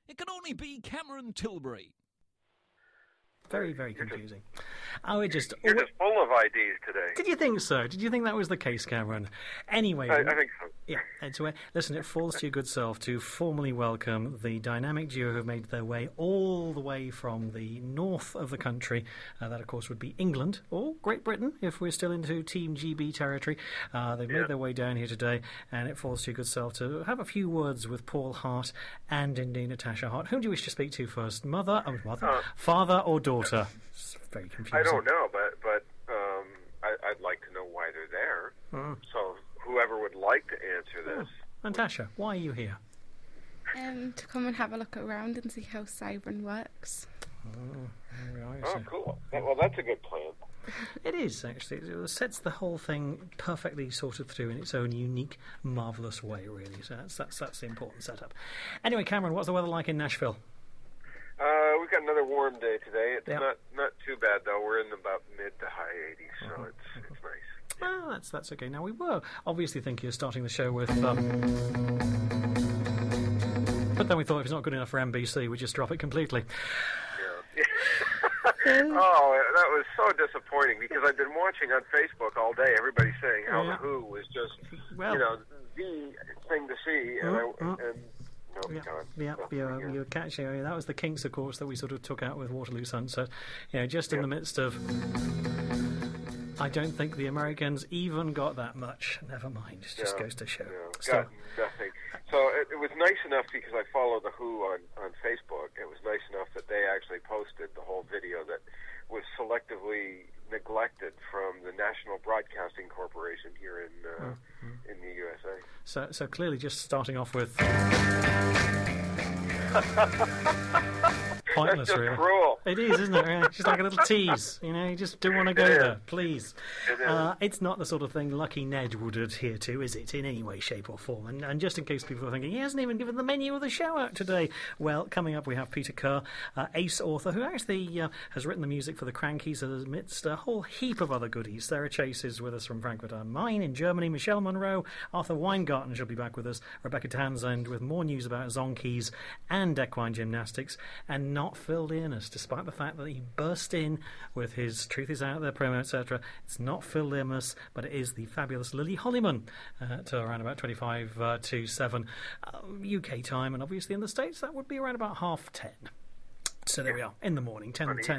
It can only be Cameron Tilbury. Very, very confusing. You're just full of IDs today. Did you think so? Did you think that was the case, Cameron? Anyway, I think so. Yeah, listen, it falls to your good self to formally welcome the dynamic duo who have made their way all the way from the north of the country. That, of course, would be England or Great Britain, if we're still into Team GB territory. They've made their way down here today, and it falls to your good self to have a few words with Paul Hart and indeed Natasha Hart. Whom do you wish to speak to first? Father or daughter? It's very confusing. I don't know, but I'd like to know why they're there. So whoever would like to answer this. Natasha, why are you here? To come and have a look around and see how Cybran works. Cool. Well, that's a good plan. It is, actually. It sets the whole thing perfectly sorted through in its own unique, marvellous way, really. So that's the important setup. Anyway, Cameron, what's the weather like in Nashville? We've got another warm day today. It's not too bad, though. We're in about mid to high 80s, so it's nice. Well, that's okay. Now, we were obviously thinking of starting the show with... but then we thought if it's not good enough for NBC, we'd just drop it completely. Yeah. Oh, that was so disappointing, because I've been watching on Facebook all day, everybody saying how The Who was just, the thing to see, you're catching. That was the Kinks, of course, that we sort of took out with Waterloo Sunset. Just in the midst of... I don't think the Americans even got that much. Never mind. It just goes to show. Got nothing. So it was nice enough, because I follow The Who on Facebook. It was nice enough that they actually posted the whole video that was selectively neglected from the National Broadcasting Corporation here in the USA. So clearly, just starting off with pointless. That's just really cruel. It is, isn't it? It's just like a little tease. You just don't want to go there. Please. It's not the sort of thing Lucky Ned would adhere to, is it? In any way, shape, or form. And just in case people are thinking he hasn't even given the menu of the show out today. Well, coming up we have Peter Kerr, ace author, who actually has written the music for the Crankies amidst a whole heap of other goodies. Sarah Chase is with us from Frankfurt am Main in Germany. Michelle Monroe, Arthur Weingarten shall be back with us. Rebecca Townsend with more news about Zonkeys and equine gymnastics, and not Phil Learnus, despite the fact that he burst in with his Truth Is Out There promo, etc. It's not Phil Learnus, but it is the fabulous Lily Hollyman to around about 25 to 7 UK time, and obviously in the States that would be around about 10:30. So there we are, in the morning,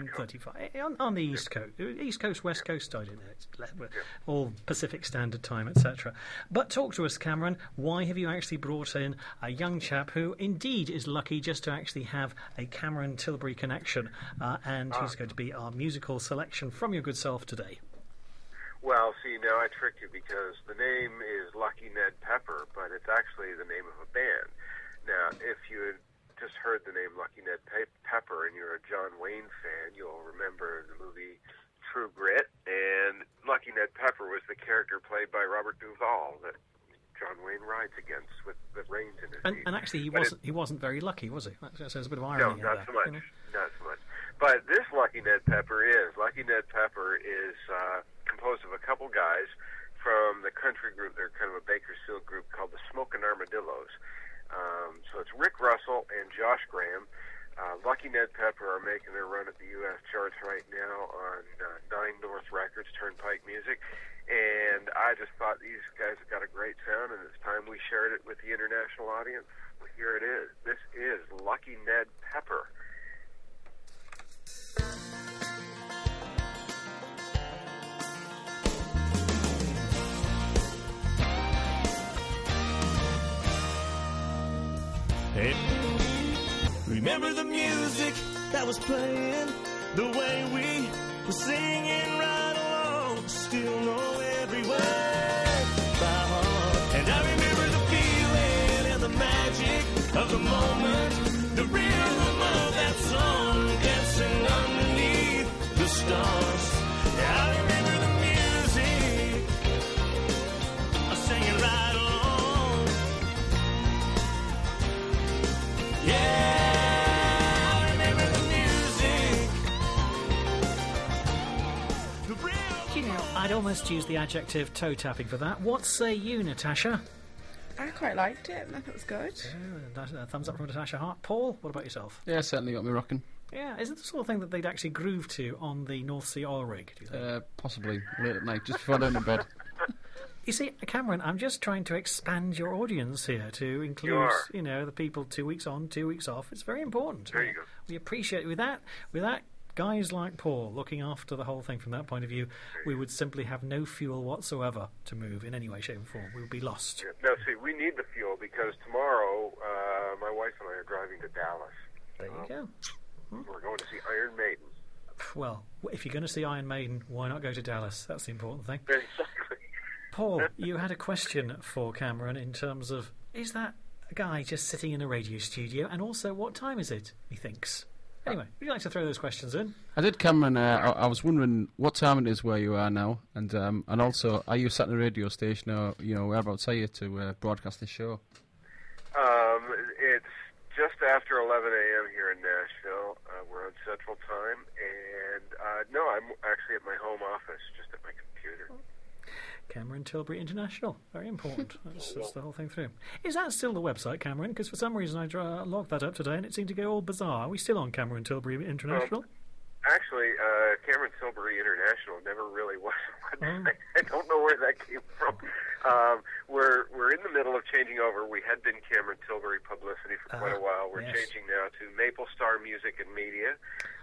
10:35 on the East Coast, West Coast, I don't know, it's all Pacific Standard Time, etc. But talk to us, Cameron, why have you actually brought in a young chap who indeed is lucky just to actually have a Cameron Tilbury connection, and he's going to be our musical selection from your good self today? Well, see, now I tricked you, because the name is Lucky Ned Pepper, but it's actually the name of a band. Now, if you had just heard the name Lucky Ned Pepper and you're a John Wayne fan, you'll remember the movie True Grit, and Lucky Ned Pepper was the character played by Robert Duvall that John Wayne rides against with the reins in his teeth. And actually, he wasn't very lucky, was he? So there's a bit of irony. No, not so much. Not so much. But this Lucky Ned Pepper is. Lucky Ned Pepper is composed of a couple guys from the country group. They're kind of a Bakersfield group called the Smokin' Armadillos. So it's Rick Russell and Josh Graham. Lucky Ned Pepper are making their run at the U.S. charts right now on 9 North Records, Turnpike Music. And I just thought these guys have got a great sound, and it's time we shared it with the international audience. Well, here it is. This is Lucky Ned Pepper. Hey, remember the music that was playing, the way we were singing right along, still know every word by heart. And I remember the feeling and the magic of the moment, the rhythm of that song dancing underneath the stars. Yeah, I remember the music, I sang it right along. Yeah, I remember the music. I'd almost use the adjective toe-tapping for that. What say you, Natasha? I quite liked it. I thought it was good. Thumbs up from Natasha Hart. Paul, what about yourself? Yeah, certainly got me rocking. Yeah, is it the sort of thing that they'd actually groove to on the North Sea oil rig, do you think? Possibly late at night, just before I go to bed. You see, Cameron, I'm just trying to expand your audience here to include, the people 2 weeks on, 2 weeks off. It's very important. There you go. We appreciate with that guys like Paul looking after the whole thing from that point of view, we would simply have no fuel whatsoever to move in any way, shape, or form. We would be lost. Yeah. No, see, we need the fuel because tomorrow my wife and I are driving to Dallas. There you go. We're going to see Iron Maiden. Well, if you're going to see Iron Maiden, why not go to Dallas? That's the important thing. Exactly. Paul, you had a question for Cameron in terms of, is that a guy just sitting in a radio studio? And also, what time is it, he thinks? Anyway, would you like to throw those questions in? I did, Cameron. I was wondering what time it is where you are now, and also, are you sat in a radio station or whereabouts are you to broadcast this show? It's just after 11 a.m. here in Nashville. We're on Central Time, and no, I'm actually at my home office, just at my computer. Cameron Tilbury International. Very important. That's the whole thing through. Is that still the website, Cameron? Because for some reason I logged that up today and it seemed to go all bizarre. Are we still on Cameron Tilbury International? Actually, Cameron Tilbury International never really was a website. I don't know where that came from. We're in the middle of changing over. We had been Cameron Tilbury Publicity for quite a while. We're changing now to Maple Star Music and Media.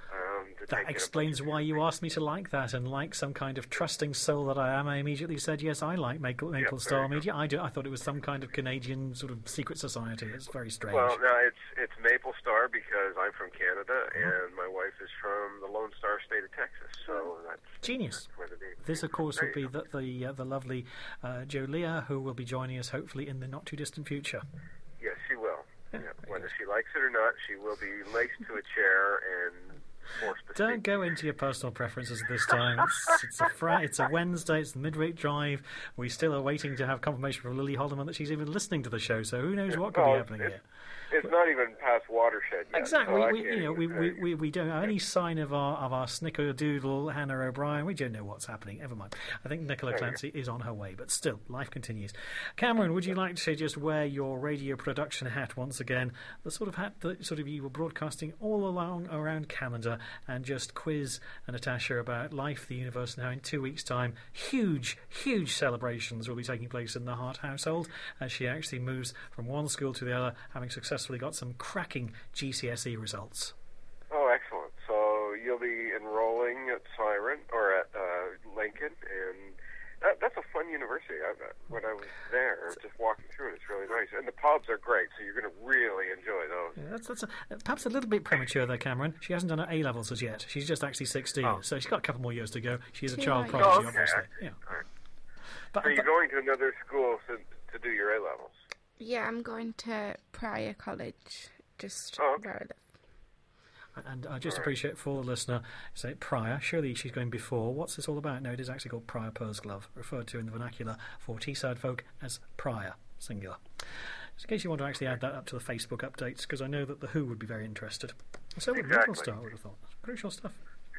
That explains why you asked me to like that, and like some kind of trusting soul that I am, I immediately said, yes, I like Maple Star Media. I thought it was some kind of Canadian sort of secret society. It's very strange. Well, no, it's Maple Star because I'm from Canada, and my wife is from the Lone Star State of Texas, so that's genius. Where the name this, of course, would be the lovely Jo Leah, who will be joining us, hopefully, in the not-too-distant future. Yes, she will. Yeah. Whether she likes it or not, she will be laced to a chair and forced to Don't go into your personal preferences this time. It's a Wednesday. It's the midweek drive. We still are waiting to have confirmation from Lily Holdeman that she's even listening to the show. So who knows what could be happening here? It's not even past watershed yet. Exactly. So we don't have any sign of our snickerdoodle Hannah O'Brien. We don't know what's happening. Never mind. I think Nicola Clancy is on her way, but still, life continues. Cameron, would you like to just wear your radio production hat once again? The sort of hat that sort of you were broadcasting all along around Canada, and just quiz Natasha about life, the universe. Now, in 2 weeks' time, huge celebrations will be taking place in the Hart household as she actually moves from one school to the other, having successfully got some cracking GCSE results. Oh, excellent. So you'll be enrolling at Siren, or at Lincoln, and that's a fun university. When I was there, just walking through it, it's really nice. And the pubs are great, so you're going to really enjoy those. Yeah, that's perhaps a little bit premature there, Cameron. She hasn't done her A-levels as yet. She's just actually 16, so she's got a couple more years to go. She's a child prodigy, obviously. Yeah. Right. So you're going to another school to do your A-levels? Yeah, I'm going to Pryor College, just where I live. And I just appreciate for the listener, say Pryor, surely she's going before. What's this all about? No, it is actually called Pryor Pursglove, referred to in the vernacular for Teesside folk as Pryor, singular. Just in case you want to actually add that up to the Facebook updates, because I know that The Who would be very interested. So would Metal Star, I would have thought. Crucial stuff.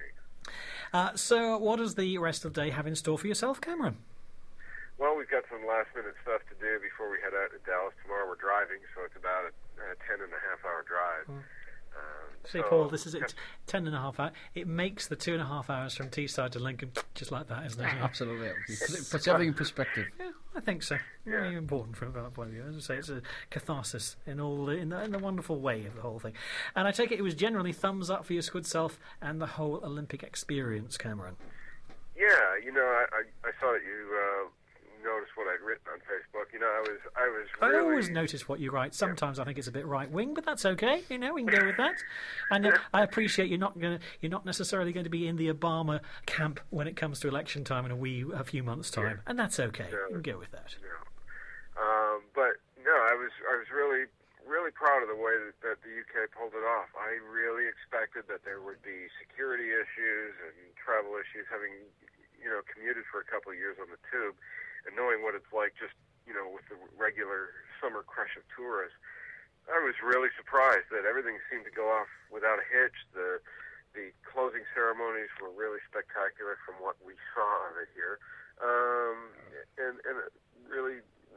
So what does the rest of the day have in store for yourself, Cameron? Well, we've got some last-minute stuff to do before we head out to Dallas tomorrow. We're driving, so it's about a 10-and-a-half-hour drive. See, Paul, this is it. 10.5 hours. It makes the 2.5 hours from Teesside to Lincoln just like that, isn't it? Absolutely. It puts everything in perspective. Yeah, I think so. Very important from that point of view. As I say, it's a catharsis in the wonderful way of the whole thing. And I take it was generally thumbs up for your good self and the whole Olympic experience, Cameron. Yeah, I saw that you noticed what I'd written on Facebook. I was really... I always notice what you write. Sometimes I think it's a bit right-wing, but that's okay. We can go with that. And I appreciate you're not necessarily going to be in the Obama camp when it comes to election time in a few months' time, and that's okay. You can go with that. But no, I was really proud of the way that the UK pulled it off. I really expected that there would be security issues and travel issues, having commuted for a couple of years on the tube. And knowing what it's like just, with the regular summer crush of tourists, I was really surprised that everything seemed to go off without a hitch. The closing ceremonies were really spectacular from what we saw of it here. And really,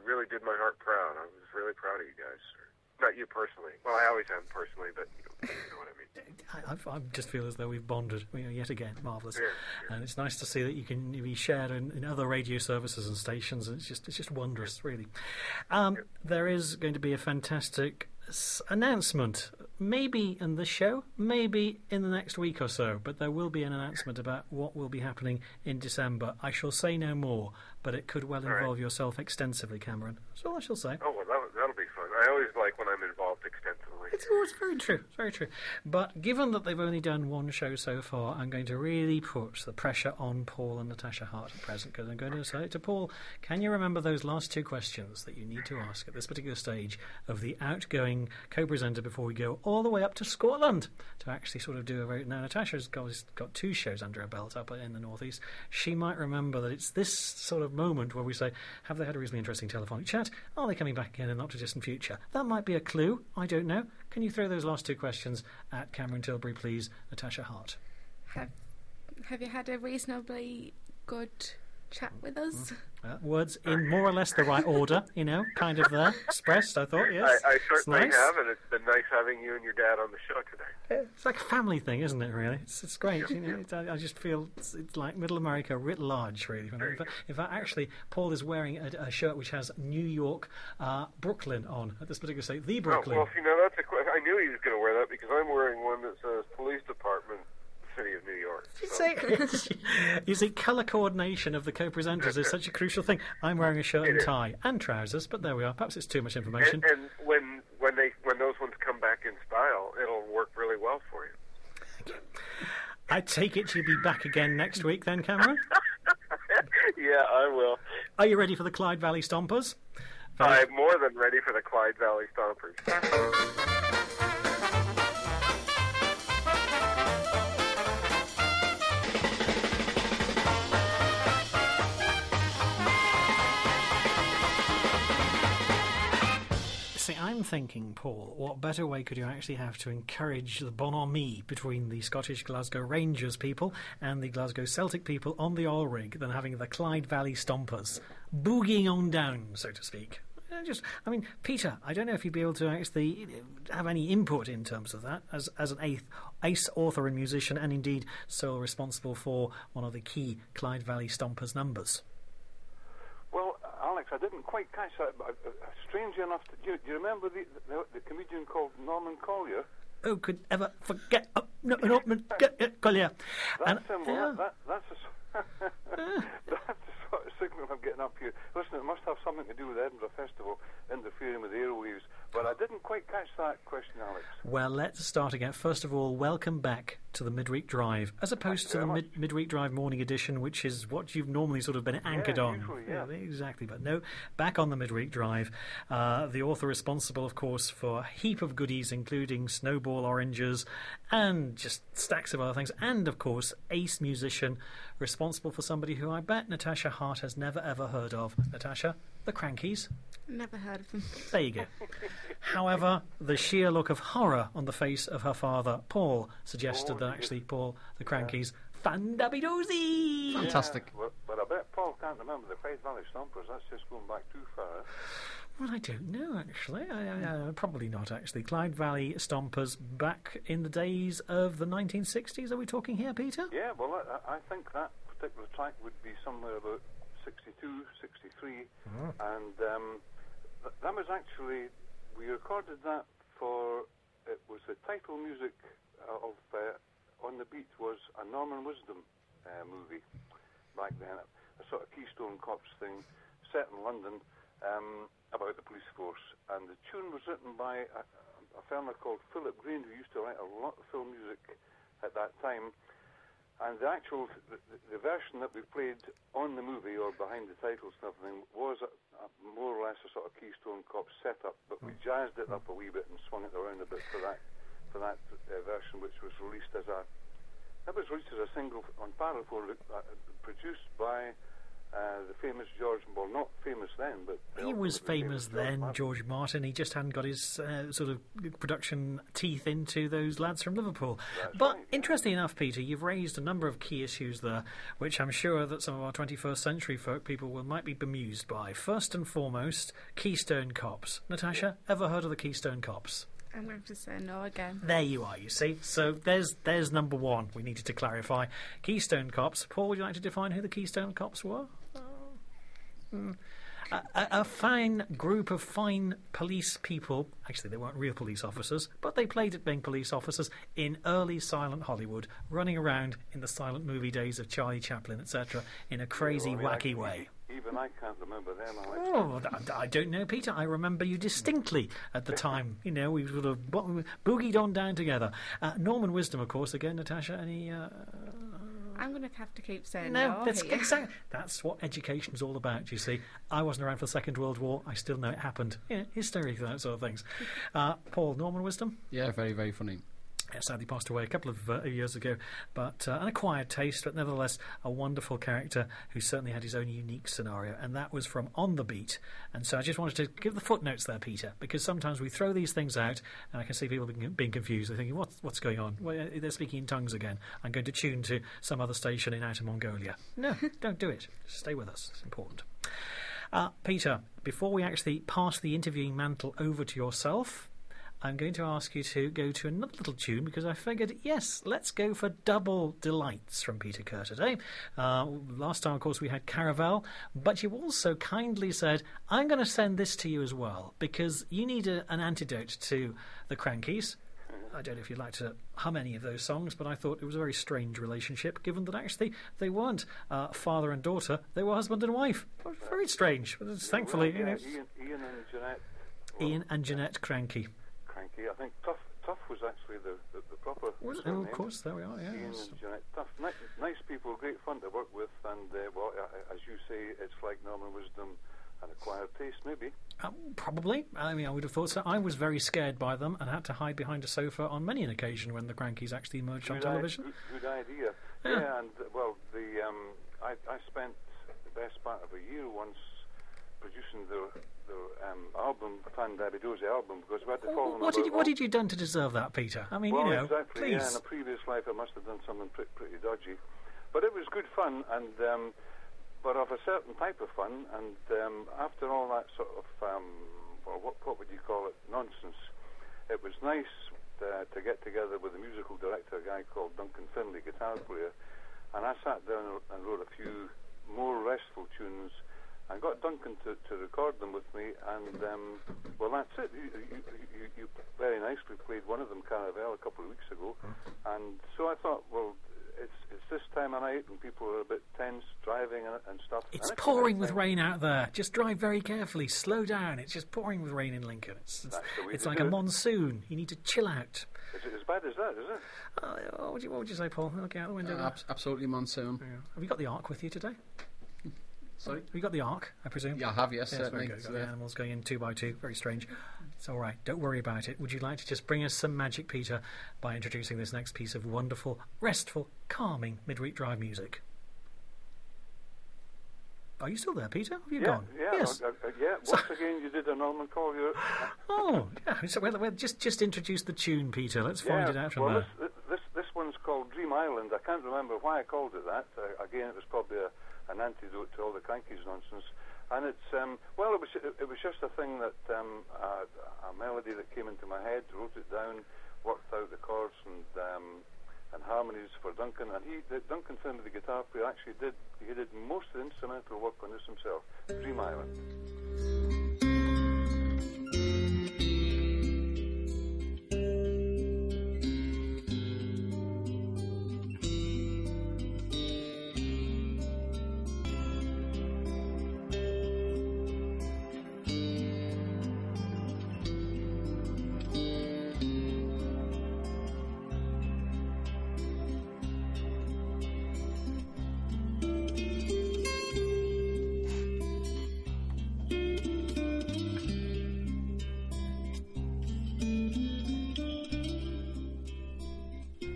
really did my heart proud. I was really proud of you guys. Not you personally. Well, I always am personally, but you know what I mean. I just feel as though we've bonded, yet again. Marvellous. Yeah. And it's nice to see that you can be shared in other radio services and stations. And it's just wondrous, really. There is going to be a fantastic announcement, maybe in this show, maybe in the next week or so, but there will be an announcement about what will be happening in December. I shall say no more, but it could well involve yourself extensively, Cameron. That's all I shall say. Oh, well, that'll be fun. I always like when I'm involved extensively. It's very true. It's very true. But given that they've only done one show so far, I'm going to really put the pressure on Paul and Natasha Hart at present, because I'm going to say to Paul, can you remember those last two questions that you need to ask at this particular stage of the outgoing co-presenter before we go all the way up to Scotland to actually sort of do a very... Now, Natasha's got two shows under her belt up in the northeast. She might remember that it's this sort of moment where we say, have they had a reasonably interesting telephonic chat? Are they coming back again in the not-too-distant future? That might be a clue. I don't know. Can you throw those last two questions at Cameron Tilbury, please, Natasha Hart? Have you had a reasonably good chat with us? Words in more or less the right order, kind of there, expressed, I thought, yes. I certainly nice. have, and it's been nice having you and your dad on the show today. It's like a family thing, isn't it, really? It's great. I just feel it's like Middle America writ large, really. In fact, actually, Paul is wearing a shirt which has New York, Brooklyn on at this particular state. The Brooklyn. Oh, well, that's I knew he was going to wear that because I'm wearing one that says Police Department, City of New York. So. You see, colour coordination of the co-presenters is such a crucial thing. I'm wearing a shirt and tie and trousers, but there we are. Perhaps it's too much information. And when those ones come back in style, it'll work really well for you. I take it you'll be back again next week then, Cameron? Yeah, I will. Are you ready for the Clyde Valley Stompers? I'm more than ready for the Clyde Valley Stompers. See, I'm thinking, Paul, what better way could you actually have to encourage the bonhomie between the Scottish Glasgow Rangers people and the Glasgow Celtic people on the oil rig than having the Clyde Valley Stompers boogieing on down, so to speak? Peter, I don't know if you'd be able to actually have any input in terms of that as an ace author and musician, and indeed sole responsible for one of the key Clyde Valley Stompers numbers. Well, Alex, I didn't quite catch that. But, strangely enough, do you remember the comedian called Norman Collier? Who could ever forget Norman Collier? That's him. That's the sort of signal I'm getting up here. Listen, it must have something to do with Edinburgh Festival interfering with the airwaves. But I didn't quite catch that question, Alex. Well, let's start again. First of all, welcome back to the Midweek Drive, as opposed to the Midweek Drive Morning Edition, which is what you've normally sort of been anchored on. Usually, yeah. Exactly, but no, back on the Midweek Drive. The author responsible, of course, for a heap of goodies, including Snowball Oranges and just stacks of other things, and, of course, ace musician, responsible for somebody who I bet Natasha Hart has never, ever heard of. Natasha, the Crankies. Never heard of them. There you go. However, the sheer look of horror on the face of her father, Paul, suggested that actually Paul, the Crankies, fan-dabby-doozy! Fantastic. Yeah, but I bet Paul can't remember the Clyde Valley Stompers. That's just going back too far. Well, I don't know, actually. Probably not, actually. Clyde Valley Stompers back in the days of the 1960s, are we talking here, Peter? Yeah, well, I think that particular track would be somewhere about 62, 63, and that was actually, we recorded that for, it was the title music of On the Beat was a Norman Wisdom movie back then, a sort of Keystone Cops thing set in London about the police force, and the tune was written by a fellow called Philip Green, who used to write a lot of film music at that time. And the actual, the version that we played on the movie or behind the titles and everything was more or less a sort of Keystone Cops setup, but we jazzed it up a wee bit and swung it around a bit for that version, which was released as a single on Paraphone, produced by the famous George, well, not famous then, but He was famous George then, Martin. George Martin. He just hadn't got his sort of production teeth into those lads from Liverpool. That's But right, yeah. interestingly enough, Peter, you've raised a number of key issues there, which I'm sure that some of our 21st century folk people might be bemused by. First and foremost, Keystone Cops. Natasha, ever heard of the Keystone Cops? I'm going to have to say no again. There you are, you see. So there's number one we needed to clarify. Keystone Cops. Paul, would you like to define who the Keystone Cops were? A fine group of fine police people. Actually, they weren't real police officers, but they played at being police officers in early silent Hollywood, running around in the silent movie days of Charlie Chaplin, etc., in a crazy, Well, I mean, wacky way. Even I can't remember them. Oh, I don't know, Peter. I remember you distinctly at the time. You know, we sort of boogied on down together. Norman Wisdom, of course. Again, Natasha, any... I'm going to have to keep saying No, no. that's here. exactly. That's what education's all about. You see, I wasn't around for the Second World War. I still know it happened. Yeah, history, that sort of things. Paul, Norman Wisdom. Yeah, very, very funny. Sadly passed away a couple of years ago, but an acquired taste, but nevertheless a wonderful character who certainly had his own unique scenario, and that was from On the Beat. And so I just wanted to give the footnotes there, Peter, because sometimes we throw these things out, and I can see people being confused. They're thinking, what's going on? Well, they're speaking in tongues again. I'm going to tune to some other station in Outer Mongolia. No, don't do it. Stay with us. It's important. Peter, before we actually pass the interviewing mantle over to yourself, I'm going to ask you to go to another little tune because I figured, yes, let's go for double delights from Peter Kerr today. Last time, of course, we had Caravel, but you also kindly said, I'm going to send this to you as well because you need an antidote to the Crankies. I don't know if you'd like to hum any of those songs, but I thought it was a very strange relationship, given that actually they weren't father and daughter, they were husband and wife. Very strange. But it's thankfully, Well, you know, Ian and Jeanette. Ian and Jeanette Cranky. Cranky. I think Tough was actually the proper Oh, surname. of course, there we are, yeah. Ian and Jeanette Tough. Nice people, great fun to work with, and well, as you say, it's like Norman Wisdom and acquired taste, maybe. Probably. I mean, I would have thought so. I was very scared by them and had to hide behind a sofa on many an occasion when the Crankies actually emerged on television. Good idea. Yeah, and well, I spent the best part of a year once producing the album, Fan Dabidozi album, because we had to follow them What about did you done to deserve that, Peter? I mean, well, you know, exactly, yeah, in please. a previous life I must have done something pretty dodgy. But it was good fun, and but of a certain type of fun, and after all that sort of, well, what would you call it, nonsense, it was nice to get together with a musical director, a guy called Duncan Finlay, guitar player, and I sat down and wrote a few more restful tunes and got Duncan to record them with me, and well, that's it. You very nicely played one of them, Caravel, a couple of weeks ago, and so I thought, well, it's this time of night and people are a bit tense driving and stuff. It's and pouring with rain out there. Just drive very carefully. Slow down. It's just pouring with rain in Lincoln. It's to like do a it. monsoon. You need to chill out. Is it as bad as that, is it? What would you say, Paul? Looking out the window there. Absolutely monsoon. Yeah. Have you got the Ark with you today? Sorry? Have you got the Ark, I presume? Yeah, I have, yes, Yes, certainly. very good. It's Got the there. animals going in 2 by 2. Very strange. It's all right. Don't worry about it. Would you like to just bring us some magic, Peter, by introducing this next piece of wonderful, restful, calming midweek drive music? Are you still there, Peter? Have you gone? Yeah, Yes. yeah. Once again, you did a Norman Collier. Oh, yeah. So, well, just introduce the tune, Peter. Let's find it out from well, there. this one's called Dream Island. I can't remember why I called it that. Again, it was probably an antidote to all the Crankies nonsense. And it's well, it was just a thing that a melody that came into my head, wrote it down, worked out the chords and harmonies for Duncan. And Duncan Finlay, the guitar player, actually did most of the instrumental work on this himself. Dream Island.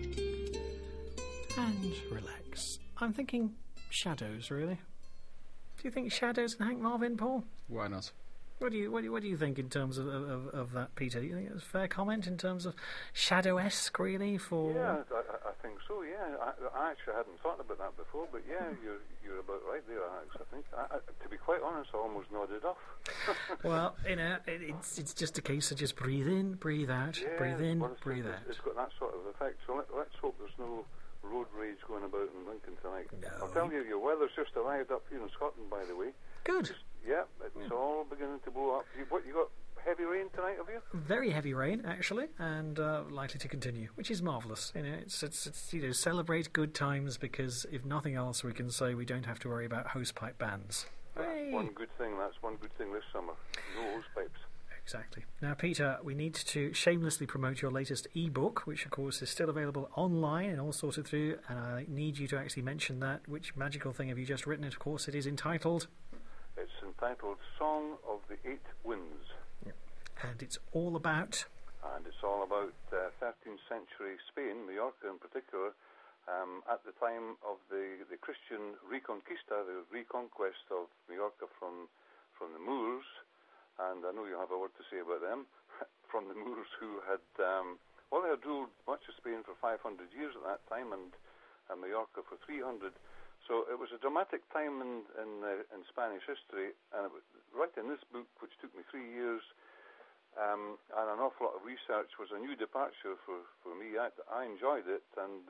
And relax. I'm thinking shadows, really. Do you think Shadows and Hank Marvin, Paul? Why not? What do you think in terms of that, Peter? Do you think it's a fair comment in terms of Shadow-esque, really? Yeah, I think so. Yeah, I actually hadn't thought about that before, but yeah, you're about right there, Alex. I think. To be quite honest, I almost nodded off. Well, it's just a case of just breathe in, breathe out, breathe in, breathe out. It's got that sort of effect. So let's hope there's no road rage going about in Lincoln tonight. No. I'll tell you, your weather's just arrived up here in Scotland, by the way. Good. Yeah, it's all beginning to blow up. You got heavy rain tonight, have you? Very heavy rain, actually, and likely to continue, which is marvellous. It's celebrate good times, because if nothing else, we can say we don't have to worry about hosepipe bans. That's one good thing. That's one good thing this summer. No hosepipes. Exactly. Now, Peter, we need to shamelessly promote your latest e-book, which, of course, is still available online and all sorted through, and I need you to actually mention that. Which magical thing have you just written? Of course, it is entitled... It's entitled Song of the Eight Winds. And it's all about... And it's all about 13th century Spain, Mallorca in particular, at the time of the Christian Reconquista, the reconquest of Mallorca from the Moors. And I know you have a word to say about them, from the Moors who had, they had ruled much of Spain for 500 years at that time, and Mallorca for 300. So it was a dramatic time in Spanish history, and writing this book, which took me 3 years, and an awful lot of research, was a new departure for me. I enjoyed it,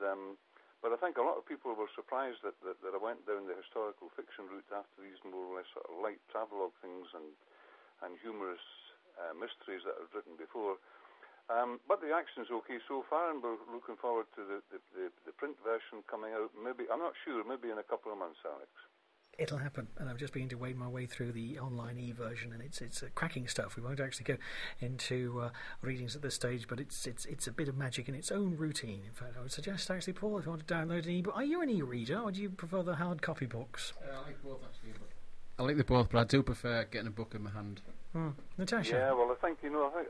but I think a lot of people were surprised that I went down the historical fiction route after these more or less sort of light travelogue things and humorous mysteries that I've written before. But the action's okay so far, and we're looking forward to the print version coming out. Maybe, I'm not sure, maybe in a couple of months, Alex. It'll happen, and I've just begun to wade my way through the online e-version, and it's cracking stuff. We won't actually go into readings at this stage, but it's a bit of magic in its own routine. In fact, I would suggest, actually, Paul, if you want to download an e-book... Are you an e-reader, or do you prefer the hard copy books? I like both, actually. I like them both, but I do prefer getting a book in my hand. Natasha? Yeah, well, I think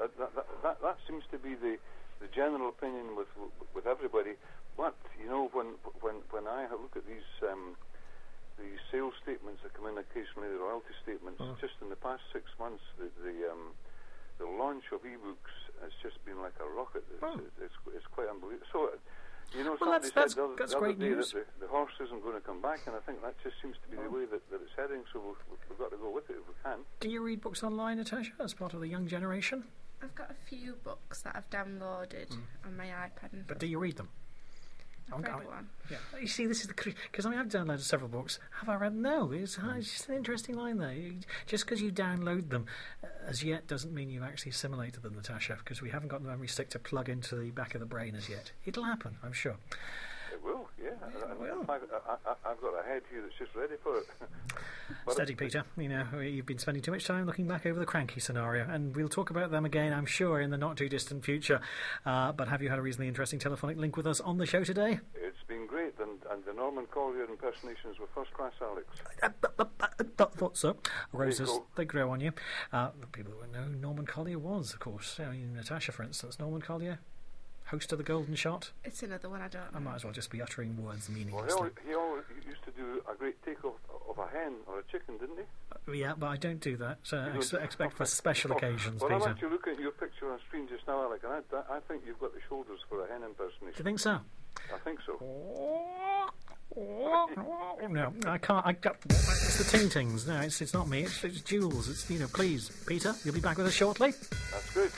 that seems to be the general opinion with everybody. But when I look at these sales statements that come in occasionally, the royalty statements, just in the past 6 months, the launch of ebooks has just been like a rocket. It's quite unbelievable. So, somebody said the other day that the horse isn't going to come back, and I think that just seems to be the way that it's heading, so we've got to go with it if we can. Do you read books online, Natasha, as part of the young generation? I've got a few books that I've downloaded on my iPad. But do you read them? I've read one. Yeah. You see, this is because I've downloaded several books. Have I read them? No. It's just an interesting line there. Just because you download them, as yet, doesn't mean you've actually assimilated them, Natasha, because we haven't got the memory stick to plug into the back of the brain as yet. It'll happen, I'm sure. It will, yeah. It will. I've got a head here that's just ready for it. Steady, Peter. You've been spending too much time looking back over the Cranky scenario, and we'll talk about them again, I'm sure, in the not-too-distant future. But have you had a reasonably interesting telephonic link with us on the show today? It's been great, and the Norman Collier impersonations were first class, Alex. Thought so. Roses, they grow on you. The people who know Norman Collier was, of course. Natasha, for instance. Norman Collier, host of The Golden Shot. It's another one I don't know. I might as well just be uttering words meaninglessly. Well, he always used to do a great take-off of a hen or a chicken, didn't he? Yeah, but I don't do that. Expect for special occasions, Peter. Peter. I'm actually looking at your picture on screen just now, Alec, and I think you've got the shoulders for a hen impersonation. Do you think so? I think so. No, I can't. It's the Ting-Tings. No, it's not me. It's Jules. It's please, Peter, you'll be back with us shortly. That's good.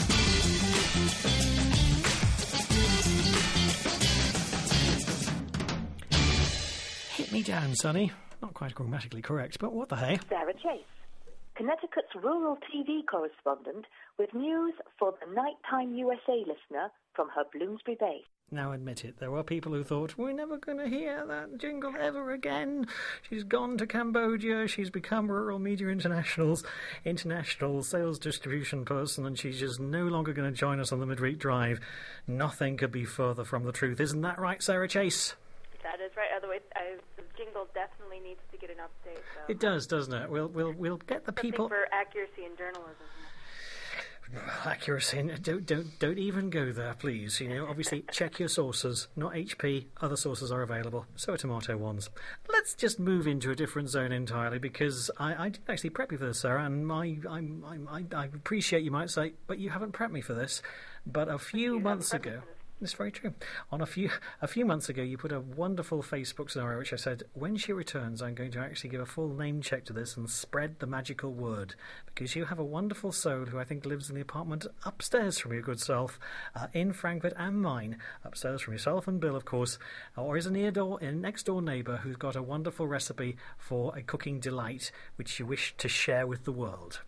Hit me down, Sonny. Not quite grammatically correct, but what the hey? Sarah Chase, Connecticut's rural TV correspondent with news for the Nighttime USA listener from her Bloomsbury base. Now admit it, there were people who thought, we're never going to hear that jingle ever again. She's gone to Cambodia, she's become Rural Media International's international sales distribution person, and she's just no longer going to join us on the Midweek Drive. Nothing could be further from the truth. Isn't that right, Sarah Chase? That is right. Otherwise, the jingle definitely needs to get an update. So. It does, doesn't it? We'll get the people for accuracy in journalism. Accuracy. Don't even go there, please. Obviously, check your sources. Not HP. Other sources are available. So are tomato ones. Let's just move into a different zone entirely, because I did actually prep you for this, Sarah, and I appreciate you might say, but you haven't prepped me for this. But a few months ago. It's very true. On a few months ago, you put a wonderful Facebook scenario, which I said, when she returns, I'm going to actually give a full name check to this and spread the magical word, because you have a wonderful soul who I think lives in the apartment upstairs from your good self, in Frankfurt and mine, upstairs from yourself and Bill, of course, or is a next door neighbour who's got a wonderful recipe for a cooking delight which you wish to share with the world.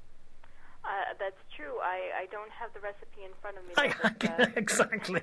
That's true. I don't have the recipe in front of me. Exactly.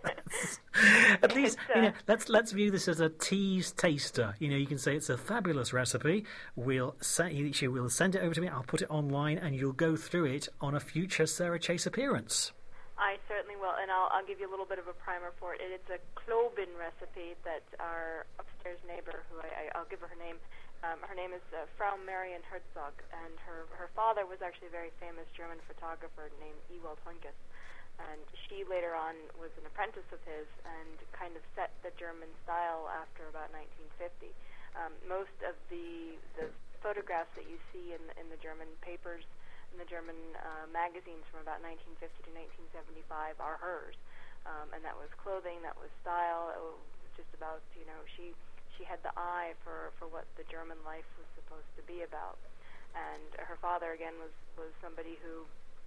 At least, let's view this as a tease taster. You can say it's a fabulous recipe. She will send it over to me. I'll put it online, and you'll go through it on a future Sarah Chase appearance. I certainly will, and I'll give you a little bit of a primer for it. It's a Kloben recipe that our upstairs neighbor, who I'll give her her name. Her name is Frau Marion Herzog, and her father was actually a very famous German photographer named Ewald Hunkes. And she later on was an apprentice of his and kind of set the German style after about 1950. Most of the photographs that you see in the German papers, in the German magazines from about 1950 to 1975 are hers. And that was clothing, that was style, just about, she had the eye for what the German life was supposed to be about. And her father, again, was somebody who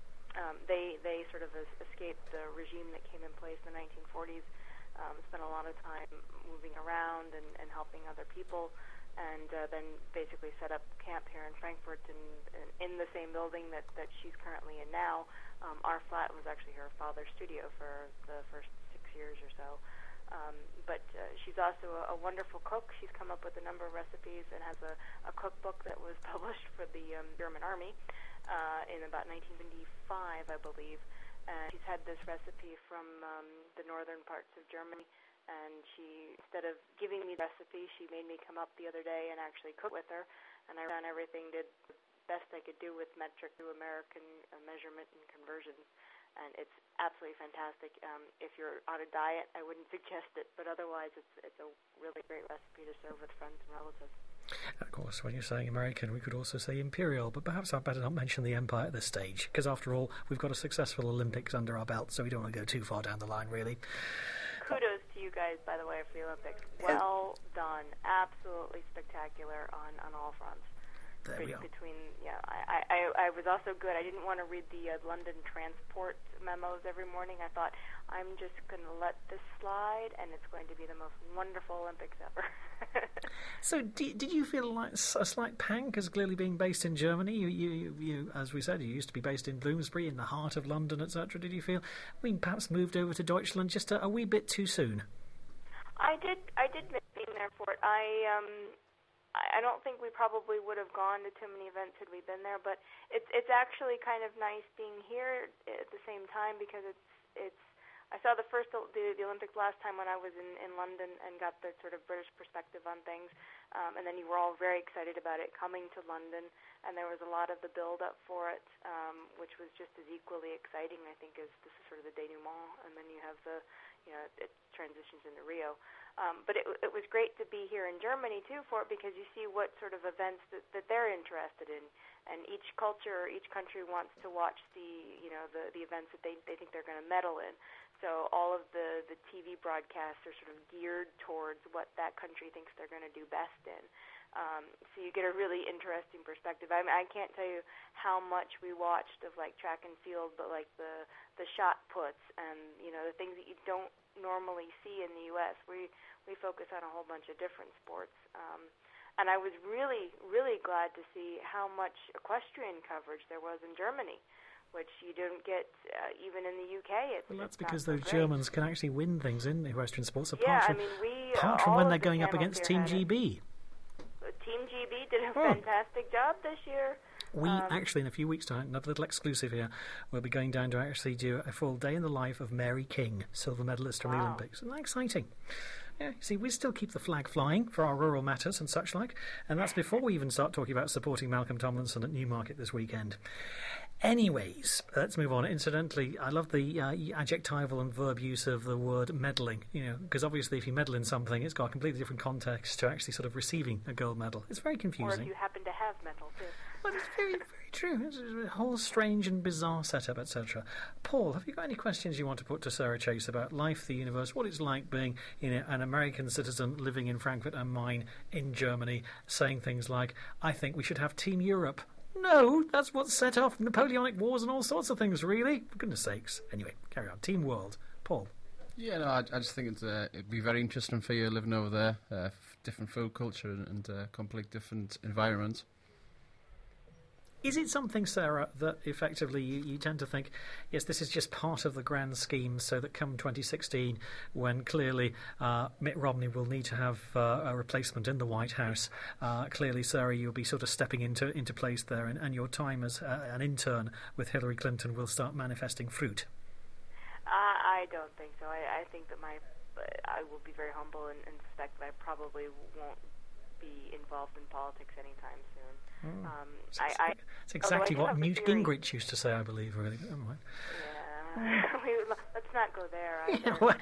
they sort of escaped the regime that came in place in the 1940s, spent a lot of time moving around and helping other people, and then basically set up camp here in Frankfurt in the same building that she's currently in now. Our flat was actually her father's studio for the first 6 years or so. But she's also a wonderful cook. She's come up with a number of recipes and has a cookbook that was published for the German Army in about 1975, I believe. And she's had this recipe from the northern parts of Germany. And she, instead of giving me the recipe, she made me come up the other day and actually cook with her. And I ran everything, did the best I could do with metric to American measurement and conversions. And it's absolutely fantastic. If you're on a diet, I wouldn't suggest it, but otherwise it's a really great recipe to serve with friends and relatives. Of course, when you're saying American, we could also say Imperial, but perhaps I'd better not mention the Empire at this stage, because after all, we've got a successful Olympics under our belt, so we don't want to go too far down the line, really. Kudos to you guys, by the way, for the Olympics. Well done. Absolutely spectacular on all fronts. There we are. I was also good. I didn't want to read the London transport memos every morning. I thought, I'm just going to let this slide, and it's going to be the most wonderful Olympics ever. So, did you feel like a slight pang, because clearly being based in Germany, you, as we said, you used to be based in Bloomsbury, in the heart of London, etc. Did you feel, perhaps moved over to Deutschland just a wee bit too soon? I did miss being there for it. I don't think we probably would have gone to too many events had we been there, but it's actually kind of nice being here at the same time, because it's I saw the Olympics last time when I was in London and got the sort of British perspective on things, and then you were all very excited about it coming to London, and there was a lot of the build-up for it, which was just as equally exciting, I think, as this is sort of the denouement, and then you have it transitions into Rio. But it was great to be here in Germany, too, for it, because you see what sort of events that they're interested in. And each culture or each country wants to watch the events that they think they're going to medal in. So all of the TV broadcasts are sort of geared towards what that country thinks they're going to do best in. So you get a really interesting perspective. I mean, I can't tell you how much we watched of like track and field, but like the shot puts and the things that you don't normally see in the U.S. We focus on a whole bunch of different sports. And I was really, really glad to see how much equestrian coverage there was in Germany, which you don't get even in the UK. Well, that's because those Germans can actually win things in the equestrian sports, apart from when they're going up against Team GB. Team GB did a fantastic job this year. We actually, in a few weeks' time, another little exclusive here, we'll be going down to actually do a full day in the life of Mary King, silver medalist from the Olympics. Isn't that exciting? Yeah, see, we still keep the flag flying for our rural matters and such like, and that's before we even start talking about supporting Malcolm Tomlinson at Newmarket this weekend. Anyways, let's move on. Incidentally, I love the adjectival and verb use of the word meddling, because obviously if you meddle in something, it's got a completely different context to actually sort of receiving a gold medal. It's very confusing. Or if you happen to have medal, too. Well, it's very, very true. It's a whole strange and bizarre setup, etc. Paul, have you got any questions you want to put to Sarah Chase about life, the universe, what it's like being an American citizen living in Frankfurt am Main in Germany, saying things like, I think we should have Team Europe? No, that's what set off Napoleonic Wars and all sorts of things, really. For goodness sakes. Anyway, carry on. Team World. Paul. Yeah, no, I just think it'd be very interesting for you living over there. Different food culture and complete different environment. Is it something, Sarah, that effectively you tend to think, yes, this is just part of the grand scheme, so that come 2016, when clearly Mitt Romney will need to have a replacement in the White House, clearly, Sarah, you'll be sort of stepping into place there, and your time as an intern with Hillary Clinton will start manifesting fruit? I don't think so. I think that I will be very humble and suspect that I probably won't be involved in politics anytime soon. It's exactly what Newt Gingrich used to say, I believe, really. But never mind. Yeah, let's not go there. Yeah, well,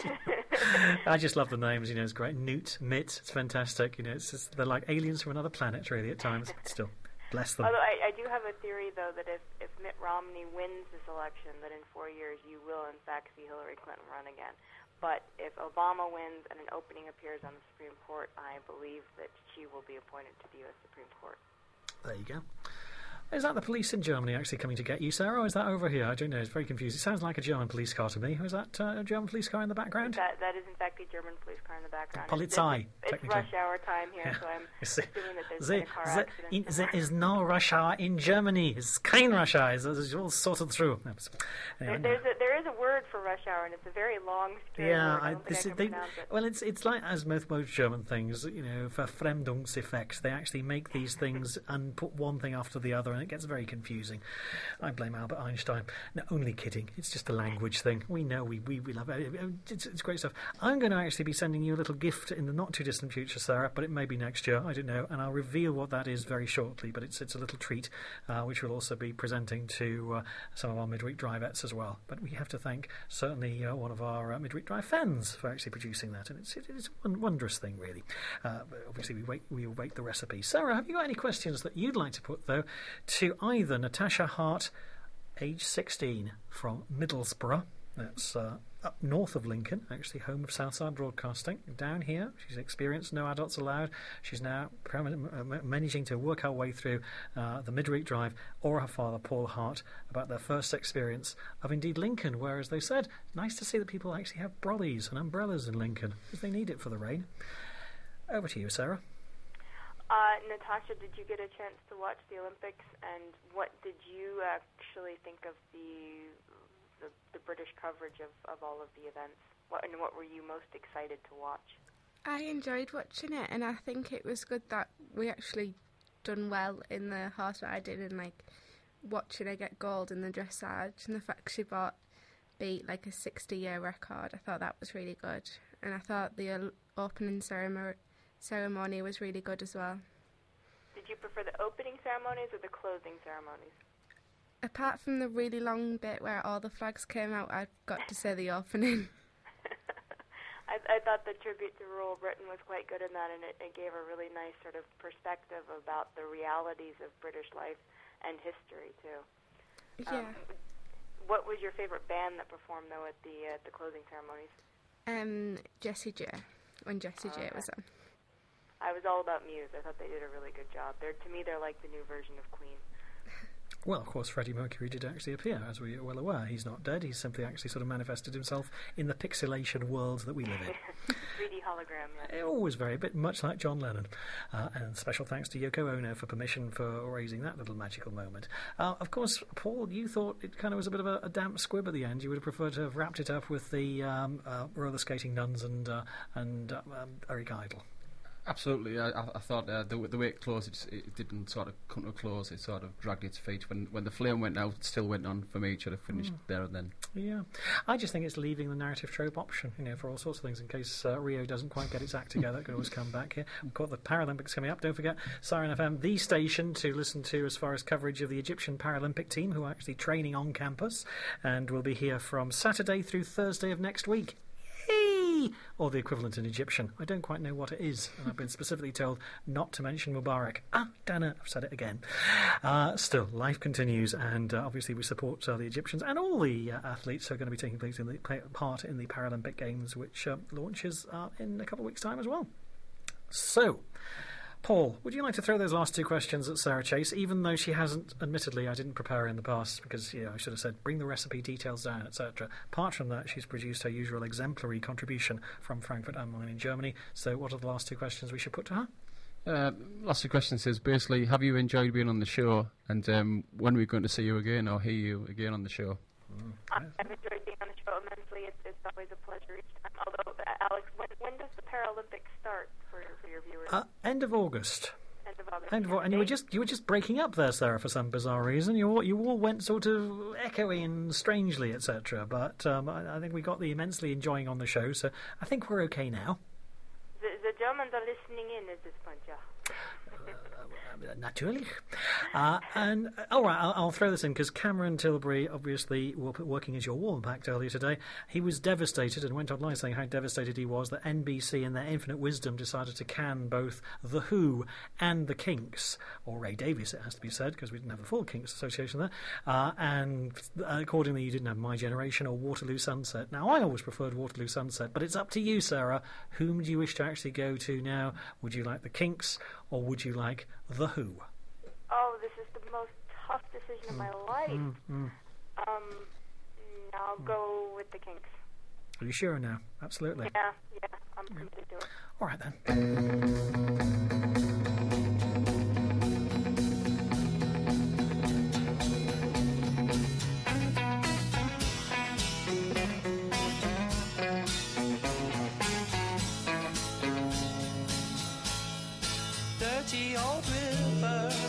I just love the names. It's great. Newt, Mitt, it's fantastic. They're like aliens from another planet, really, at times. But still, bless them. Although I do have a theory, though, that if Mitt Romney wins this election, that in 4 years you will, in fact, see Hillary Clinton run again. But if Obama wins and an opening appears on the Supreme Court, I believe that she will be appointed to the U.S. Supreme Court. There you go. Is that the police in Germany actually coming to get you, Sarah, or is that over here? I don't know. It's very confusing. It sounds like a German police car to me. Is that a German police car in the background? That is, in fact, a German police car in the background. Polizei, it's rush hour time here, so I'm assuming that there's been a car accident. There is no rush hour in Germany. It's kein rush hour. It's all sorted through. There is a word for rush hour, and it's a very long, strange word. I don't think I can pronounce it. Well, it's like, as most German things, Verfremdungseffekt. They actually make these things and put one thing after the other, and it gets very confusing. I blame Albert Einstein. No, only kidding. It's just a language thing. We know, we love it. It's great stuff. I'm going to actually be sending you a little gift in the not-too-distant future, Sarah, but it may be next year. I don't know, and I'll reveal what that is very shortly, but it's a little treat, which we'll also be presenting to some of our Midweek Drivettes as well. But we have to thank, certainly, one of our Midweek Drive fans for actually producing that, and it's a wondrous thing, really. Obviously, we await the recipe. Sarah, have you got any questions that you'd like to put, though, to either Natasha Hart, age 16, from Middlesbrough, that's up north of Lincoln, actually home of Southside Broadcasting, down here. She's experienced No Adults Allowed. She's now managing to work her way through the Midweek Drive, or her father, Paul Hart, about their first experience of indeed Lincoln, where, as they said, nice to see that people actually have brollies and umbrellas in Lincoln, because they need it for the rain. Over to you, Sarah. Natasha, did you get a chance to watch the Olympics, and what did you actually think of the British coverage of all of the events? What were you most excited to watch? I enjoyed watching it, and I think it was good that we actually done well in the horse riding, and watching her get gold in the dressage, and the fact she beat a 60-year record. I thought that was really good, and I thought the opening ceremony was really good as well. Did you prefer the opening ceremonies or the closing ceremonies? Apart from the really long bit where all the flags came out, I got to say the opening. I thought the tribute to rural Britain was quite good in that, and it gave a really nice sort of perspective about the realities of British life and history, too. Yeah. What was your favorite band that performed, though, at the closing ceremonies? Jessie J, when Jessie J was on. I was all about Muse. I thought they did a really good job. To me, they're like the new version of Queen. Well, of course, Freddie Mercury did actually appear, as we are well aware. He's not dead. He's simply actually sort of manifested himself in the pixelation world that we live in. 3D hologram, yeah. Always very, but much like John Lennon. And special thanks to Yoko Ono for permission for raising that little magical moment. Of course, Paul, you thought it kind of was a bit of a damp squib at the end. You would have preferred to have wrapped it up with the roller skating nuns and Eric Idle. Absolutely. I thought the way it closed, it didn't sort of come to a close. It sort of dragged its feet. When the flame went out, it still went on for me. It should have finished there and then. Yeah. I just think it's leaving the narrative trope option, for all sorts of things. In case Rio doesn't quite get its act together, it can always come back here. We've got the Paralympics coming up. Don't forget, Siren FM, the station to listen to as far as coverage of the Egyptian Paralympic team, who are actually training on campus, and will be here from Saturday through Thursday of next week. Hey! Or the equivalent in Egyptian. I don't quite know what it is, and I've been specifically told not to mention Mubarak. Damn it, I've said it again. Still, life continues, and obviously we support the Egyptians and all the athletes who are going to be taking part in the Paralympic Games, which launches in a couple of weeks' time as well. So, Paul, would you like to throw those last two questions at Sarah Chase, even though she hasn't, admittedly, I didn't prepare her in the past, because I should have said, bring the recipe details down, etc. Apart from that, she's produced her usual exemplary contribution from Frankfurt am Main in Germany. So what are the last two questions we should put to her? Last two questions is basically, have you enjoyed being on the show, and when are we going to see you again or hear you again on the show? I've enjoyed being on the show immensely. It's always a pleasure each time. Although, Alex, when does the Paralympics start for your viewers? End of August. End of August. And you were just breaking up there, Sarah, for some bizarre reason. You all went sort of echoey and strangely, etc. But I think we got the immensely enjoying on the show, so I think we're okay now. The Germans are listening in at this point, yeah. Naturally. And all right, I'll throw this in because Cameron Tilbury, obviously working as your warm act earlier today, he was devastated and went online saying how devastated he was that NBC in their infinite wisdom decided to can both The Who and The Kinks, or Ray Davies it has to be said, because we didn't have the full Kinks association there, and accordingly you didn't have My Generation or Waterloo Sunset. Now I always preferred Waterloo Sunset, but it's up to you, Sarah. Whom do you wish to actually go to now? Would you like The Kinks or would you like The Who? Oh, this is the most tough decision of my life. I'll go with the Kinks. Are you sure now? Absolutely. Yeah, I'm committed to it. All right then.